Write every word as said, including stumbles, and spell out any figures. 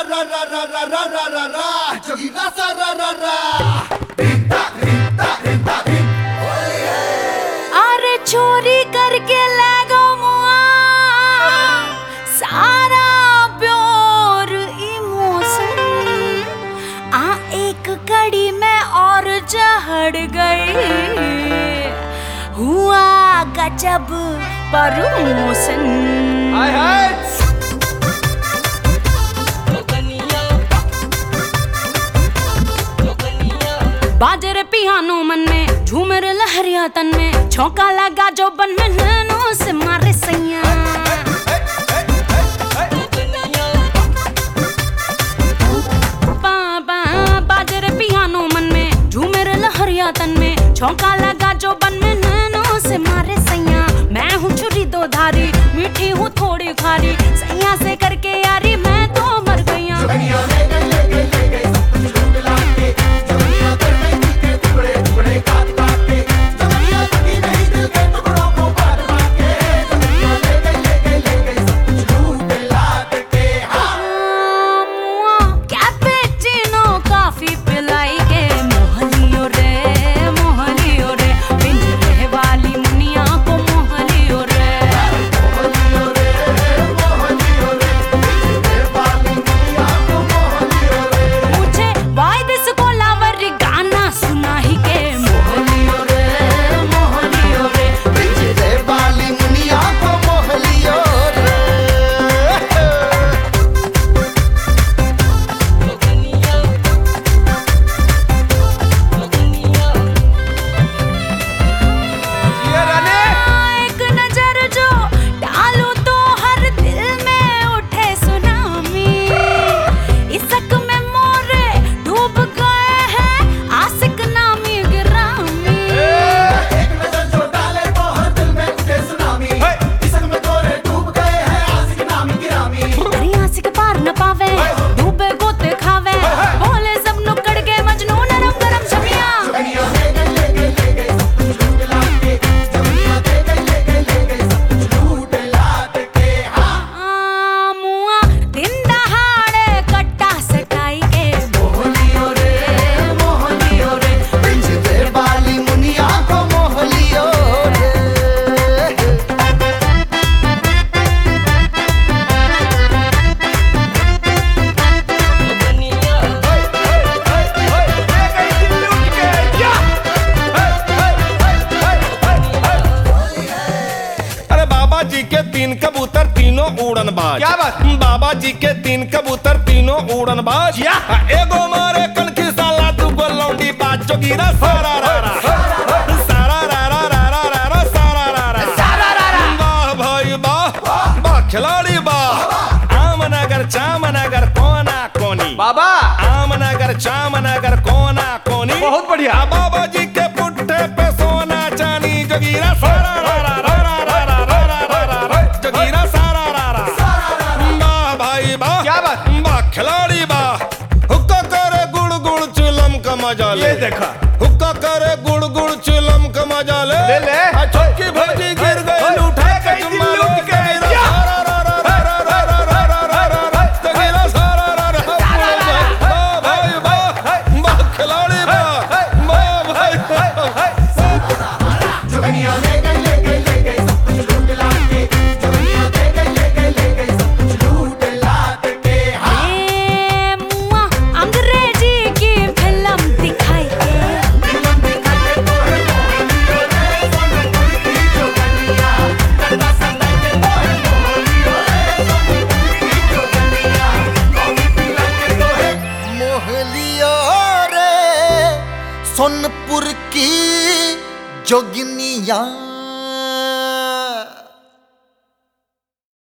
ra ra ra ra ra ra ra ra जोगीरा सा ra ra ra अरे चोरी करके ले गो मुआ सारा प्योर इमोशन आ एक कड़ी में और चढ़ गई हुआ गजब प्रमोशन। हाय हाय बाजरे पियानो मन में झूमर लहरिया तन में छौका लगा जो बन में नैनो से मारे सैया। बाबा बाजरे पियानो मन में झूमर लहरिया तन में छौका लगा जो बन में नैनो से मारे सैया। मैं हूँ छुरी दो धारी मीठी हूँ थोड़ी खारी सैया से करके यारी मैं तो मर गईया। तीन कबूतर तीनों उड़न बाज। क्या बात? बाबा जी के तीन कबूतर तीनों उड़न बाज। एगो मारे कनखी साला तू गोलौंडी बाज जोगीरा सारा रारा सारा रारा रारा रारा सारा रारा सारा रारा वाह भाई वाह वाह खिलाड़ी वाह। आमनगर चामनगर कोना कोनी बाबा आमनगर चामनगर कोना कोनी बहुत बढ़िया। बाबा जी के पुट्ठे पे सोना चांदी जोगीरा सारा रारा रारा रारा रारा जोगीरा सारा रारा वाह भाई वाह। क्या बात? वाह खिलाड़ी वाह। हुक्का करे गुड़ गुड़ चुलम का मजा ले। ये देखा हुक्का करे गुड़ गुड़ चुलम का मजा ले। ले ले चौकी भाजी गिर गई लूटा के जुम्मा लूट के सारा रारा रारा रारा रारा रारा जोगीरा सारा रारा वाह भाई वाह वाह खिलाड़ी वाह वाह भाई जोगनिया ले गई ले गई ले गई सब कुछ लूट लाके जोगनिया ले गई ले गई ले गई सब कुछ लूट लाके। ए मुआ अंग्रेजी की फिल्म दिखाई के फिल्म दिखाते तो है मोहलियो रे सोनपुर की जोगनिया करता संदर के तो है मोहलियो रे सोनपुर की जोगनिया कॉफी पिलाते तो है मोहलियो रे सोनपुर की जोगिनिया।